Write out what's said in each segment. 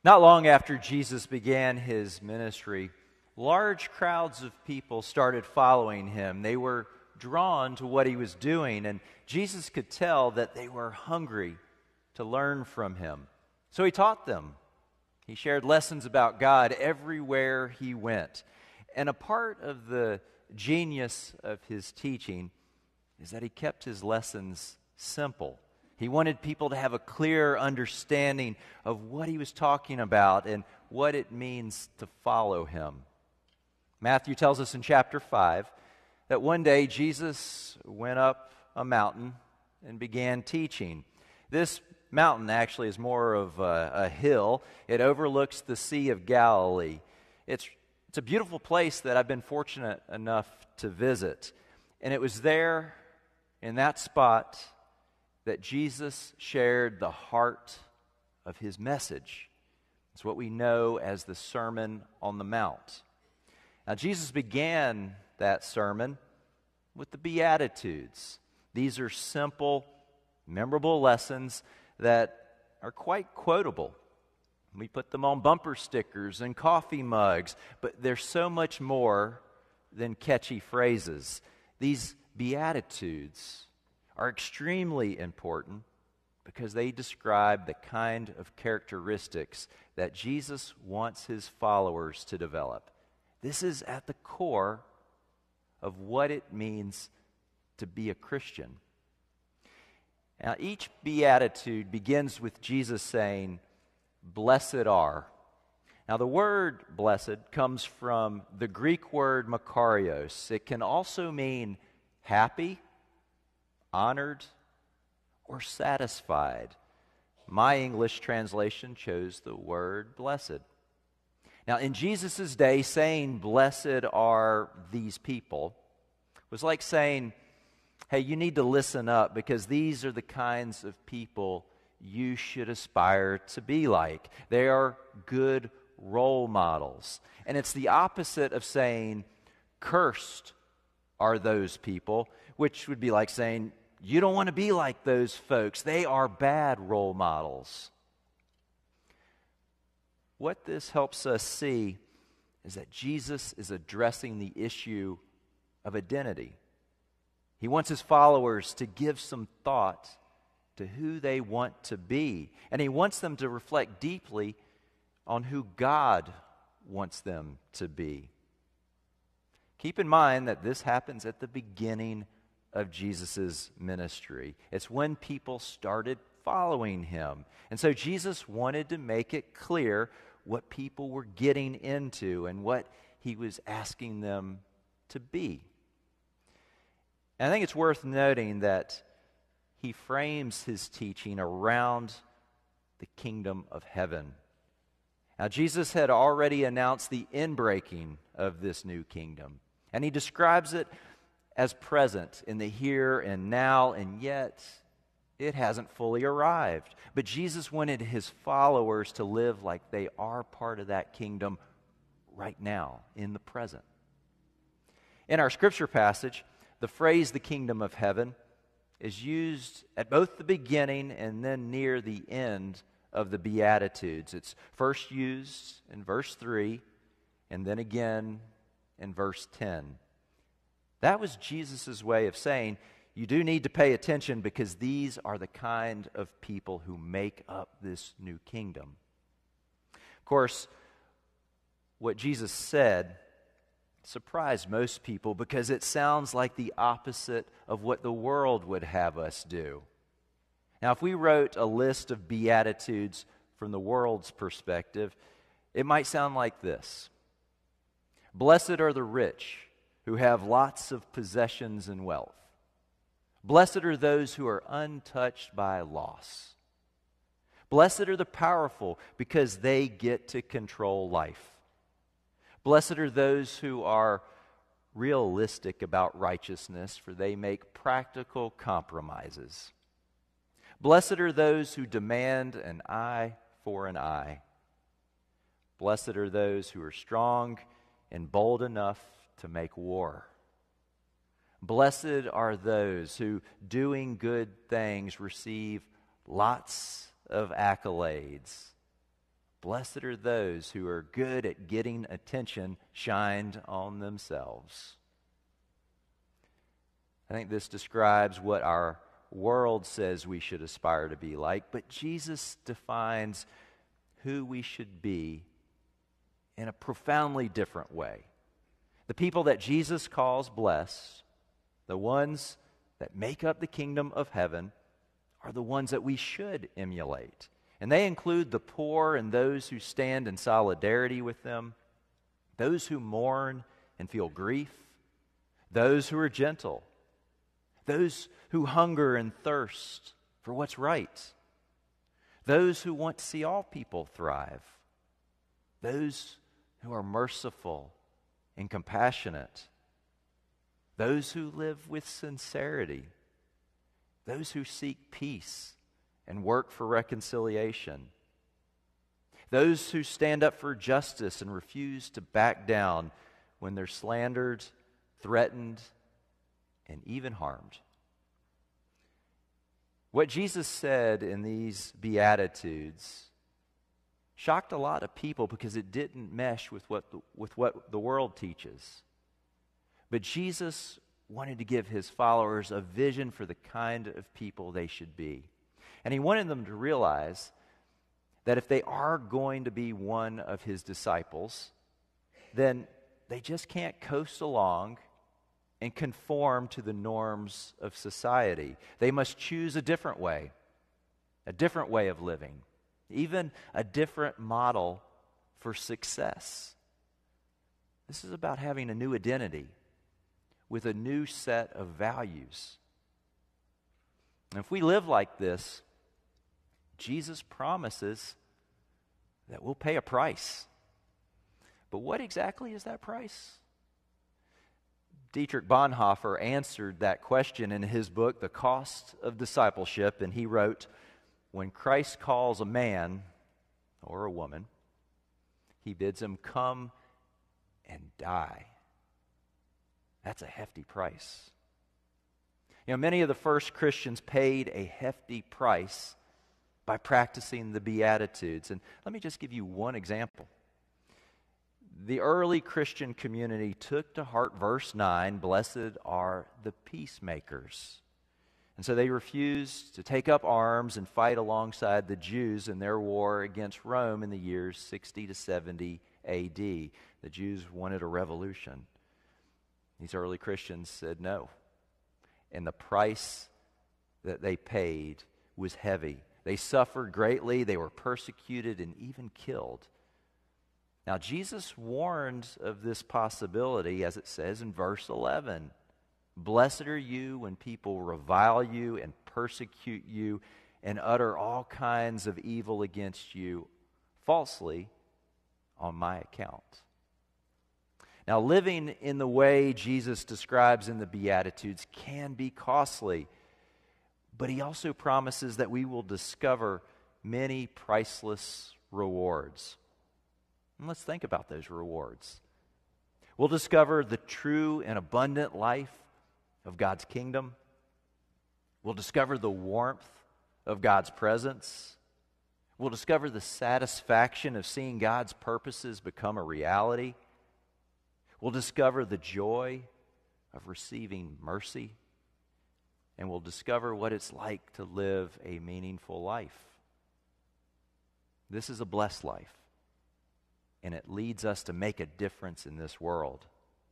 Not long after Jesus began his ministry, large crowds of people started following him. They were drawn to what he was doing, and Jesus could tell that they were hungry to learn from him. So he taught them. He shared lessons about God everywhere he went. And a part of the genius of his teaching is that he kept his lessons simple. He wanted people to have a clear understanding of what he was talking about and what it means to follow him. Matthew tells us in chapter 5 that one day Jesus went up a mountain and began teaching. This mountain actually is more of a hill. It overlooks the Sea of Galilee. It's a beautiful place that I've been fortunate enough to visit. And it was there, in that spot, that Jesus shared the heart of his message. It's what we know as the Sermon on the Mount. Now, Jesus began that sermon with the Beatitudes. These are simple, memorable lessons that are quite quotable. We put them on bumper stickers and coffee mugs, but they're so much more than catchy phrases. These Beatitudes are extremely important because they describe the kind of characteristics that Jesus wants his followers to develop. This is at the core of what it means to be a Christian. Now, each beatitude begins with Jesus saying, "Blessed are." Now, the word blessed comes from the Greek word makarios. It can also mean happy, honored, or satisfied. My English translation chose the word blessed. Now, in Jesus' day, saying blessed are these people was like saying, hey, you need to listen up because these are the kinds of people you should aspire to be like. They are good role models. And it's the opposite of saying cursed are those people, which would be like saying you don't want to be like those folks. They are bad role models. What this helps us see is that Jesus is addressing the issue of identity. He wants his followers to give some thought to who they want to be, and he wants them to reflect deeply on who God wants them to be. Keep in mind that this happens at the beginning of Jesus' ministry. It's when people started following him. And so Jesus wanted to make it clear what people were getting into and what he was asking them to be. And I think it's worth noting that he frames his teaching around the kingdom of heaven. Now, Jesus had already announced the inbreaking of this new kingdom, and he describes it as present in the here and now, and yet it hasn't fully arrived. But Jesus wanted his followers to live like they are part of that kingdom right now, in the present. In our scripture passage, the phrase the kingdom of heaven is used at both the beginning and then near the end of the Beatitudes. It's first used in verse 3 and then again in verse 10. That was Jesus' way of saying, you do need to pay attention because these are the kind of people who make up this new kingdom. Of course, what Jesus said surprised most people because it sounds like the opposite of what the world would have us do. Now, if we wrote a list of Beatitudes from the world's perspective, it might sound like this. Blessed are the rich who have lots of possessions and wealth. Blessed are those who are untouched by loss. Blessed are the powerful because they get to control life. Blessed are those who are realistic about righteousness, for they make practical compromises. Blessed are those who demand an eye for an eye. Blessed are those who are strong and bold enough to make war. Blessed are those who, doing good things, receive lots of accolades. Blessed are those who are good at getting attention shined on themselves. I think this describes what our world says we should aspire to be like, but Jesus defines who we should be in a profoundly different way. The people that Jesus calls blessed, the ones that make up the kingdom of heaven, are the ones that we should emulate. And they include the poor and those who stand in solidarity with them, those who mourn and feel grief, those who are gentle, those who hunger and thirst for what's right, those who want to see all people thrive, those who are merciful and compassionate, those who live with sincerity, those who seek peace and work for reconciliation, those who stand up for justice and refuse to back down when they're slandered, threatened, and even harmed. What Jesus said in these Beatitudes shocked a lot of people because it didn't mesh with what the world teaches. But Jesus wanted to give his followers a vision for the kind of people they should be. And he wanted them to realize that if they are going to be one of his disciples, then they just can't coast along and conform to the norms of society. They must choose a different way of living, even a different model for success. This is about having a new identity with a new set of values. And if we live like this, Jesus promises that we'll pay a price. But what exactly is that price? Dietrich Bonhoeffer answered that question in his book, The Cost of Discipleship, and he wrote, "When Christ calls a man or a woman, he bids him come and die." That's a hefty price. You know, many of the first Christians paid a hefty price by practicing the Beatitudes. And let me just give you one example. The early Christian community took to heart verse 9, "Blessed are the peacemakers." And so they refused to take up arms and fight alongside the Jews in their war against Rome in the years 60 to 70 AD. The Jews wanted a revolution. These early Christians said no. And the price that they paid was heavy. They suffered greatly, they were persecuted and even killed. Now, Jesus warns of this possibility, as it says in verse 11. "Blessed are you when people revile you and persecute you and utter all kinds of evil against you falsely on my account." Now, living in the way Jesus describes in the Beatitudes can be costly, but he also promises that we will discover many priceless rewards. And let's think about those rewards. We'll discover the true and abundant life of God's kingdom. We'll discover the warmth of God's presence. We'll discover the satisfaction of seeing God's purposes become a reality. We'll discover the joy of receiving mercy. And we'll discover what it's like to live a meaningful life. This is a blessed life, and it leads us to make a difference in this world.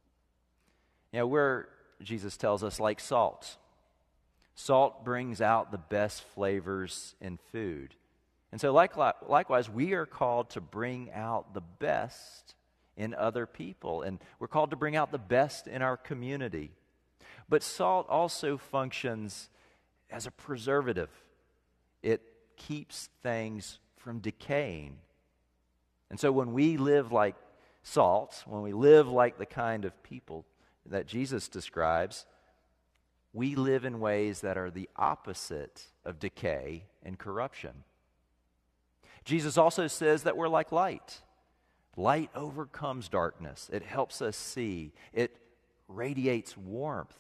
You know, we're, Jesus tells us, like salt. Salt brings out the best flavors in food. And so likewise, we are called to bring out the best in other people, and we're called to bring out the best in our community. But salt also functions as a preservative. It keeps things from decaying. And so when we live like salt, when we live like the kind of people that Jesus describes, we live in ways that are the opposite of decay and corruption. Jesus also says that we're like light. Light overcomes darkness. It helps us see. It radiates warmth.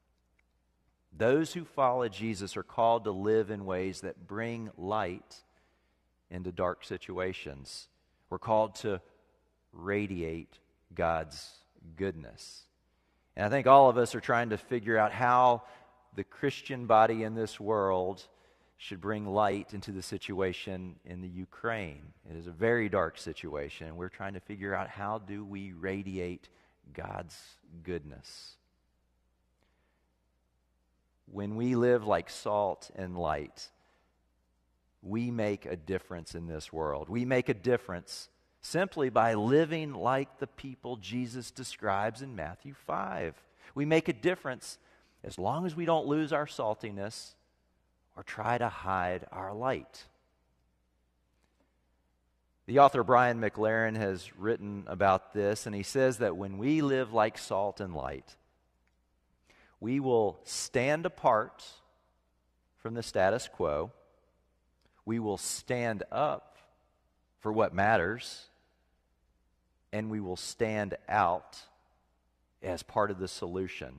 Those who follow Jesus are called to live in ways that bring light into dark situations. We're called to radiate God's goodness. And I think all of us are trying to figure out how the Christian body in this world should bring light into the situation in the Ukraine. It is a very dark situation, and we're trying to figure out how do we radiate God's goodness. When we live like salt and light, we make a difference in this world. We make a difference simply by living like the people Jesus describes in Matthew 5. We make a difference as long as we don't lose our saltiness or try to hide our light. The author Brian McLaren has written about this, and he says that when we live like salt and light, we will stand apart from the status quo. We will stand up for what matters, and we will stand out as part of the solution.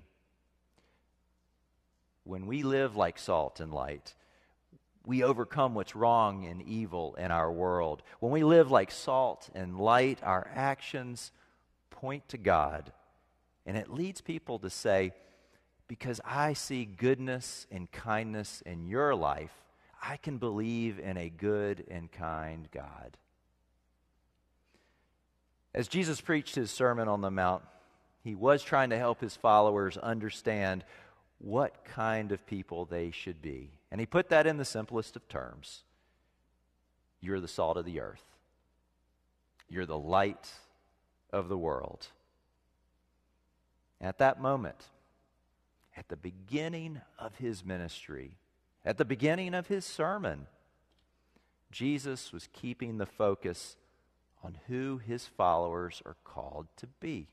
When we live like salt and light, we overcome what's wrong and evil in our world. When we live like salt and light, our actions point to God, and it leads people to say, because I see goodness and kindness in your life, I can believe in a good and kind God. As Jesus preached his Sermon on the Mount, he was trying to help his followers understand what kind of people they should be. And he put that in the simplest of terms. You're the salt of the earth. You're the light of the world. At that moment, at the beginning of his ministry, at the beginning of his sermon, Jesus was keeping the focus on who his followers are called to be.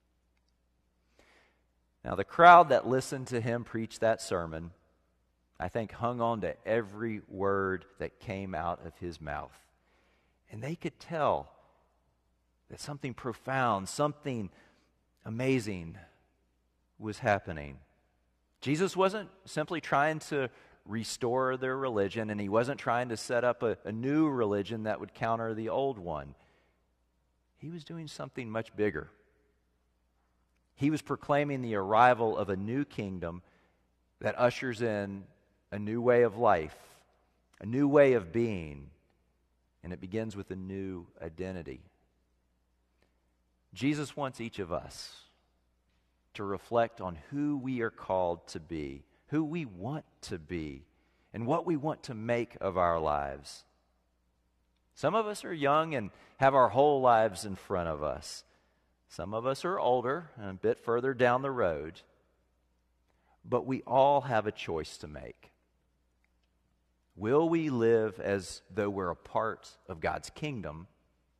Now, the crowd that listened to him preach that sermon, I think, hung on to every word that came out of his mouth. And they could tell that something profound, something amazing was happening. Jesus wasn't simply trying to restore their religion, and he wasn't trying to set up a new religion that would counter the old one. He was doing something much bigger. He was proclaiming the arrival of a new kingdom that ushers in a new way of life, a new way of being, and it begins with a new identity. Jesus wants each of us to reflect on who we are called to be, who we want to be, and what we want to make of our lives. Some of us are young and have our whole lives in front of us. Some of us are older and a bit further down the road. But we all have a choice to make. Will we live as though we're a part of God's kingdom,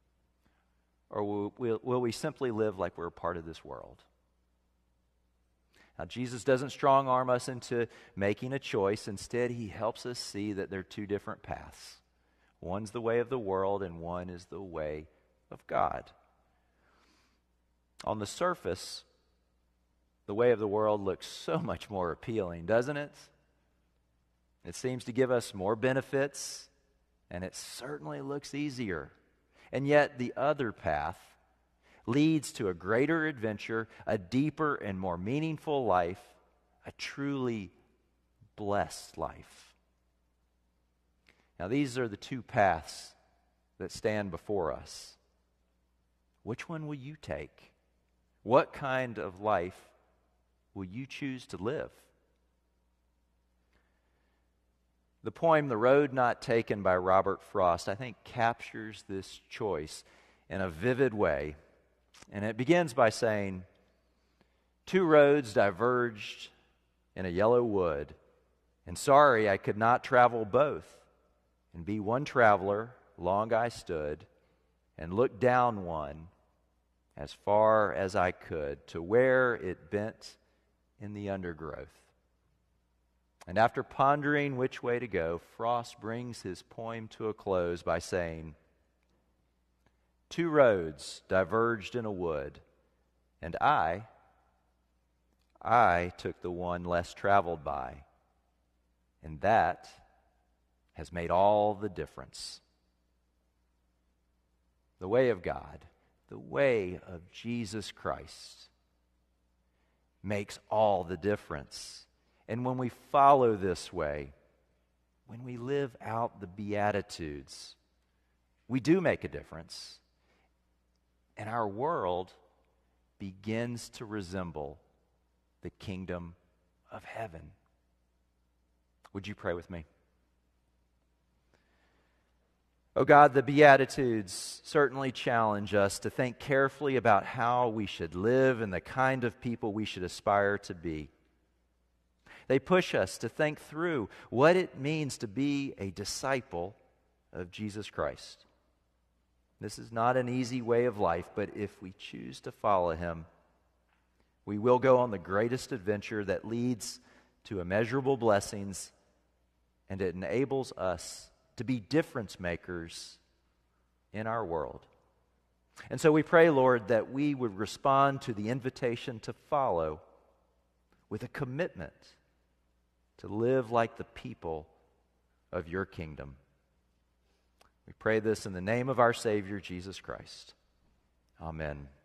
or will we simply live like we're a part of this world? Now, Jesus doesn't strong-arm us into making a choice. Instead, he helps us see that there are two different paths. One's the way of the world, and one is the way of God. On the surface, the way of the world looks so much more appealing, doesn't it? It seems to give us more benefits, and it certainly looks easier. And yet, the other path leads to a greater adventure, a deeper and more meaningful life, a truly blessed life. Now, these are the two paths that stand before us. Which one will you take? What kind of life will you choose to live? The poem, The Road Not Taken by Robert Frost, I think captures this choice in a vivid way. And it begins by saying, "Two roads diverged in a yellow wood, and sorry I could not travel both. And be one traveler, long I stood, and looked down one as far as I could, to where it bent in the undergrowth." And after pondering which way to go, Frost brings his poem to a close by saying, "Two roads diverged in a wood, and I took the one less traveled by, and that has made all the difference." the way of God, the way of Jesus Christ, makes all the difference. And when we follow this way, when we live out the Beatitudes, we do make a difference. And our world begins to resemble the kingdom of heaven. Would you pray with me? Oh God, the Beatitudes certainly challenge us to think carefully about how we should live and the kind of people we should aspire to be. They push us to think through what it means to be a disciple of Jesus Christ. This is not an easy way of life, but if we choose to follow him, we will go on the greatest adventure that leads to immeasurable blessings, and it enables us to be difference makers in our world. And so we pray, Lord, that we would respond to the invitation to follow with a commitment to live like the people of your kingdom. We pray this in the name of our Savior, Jesus Christ. Amen.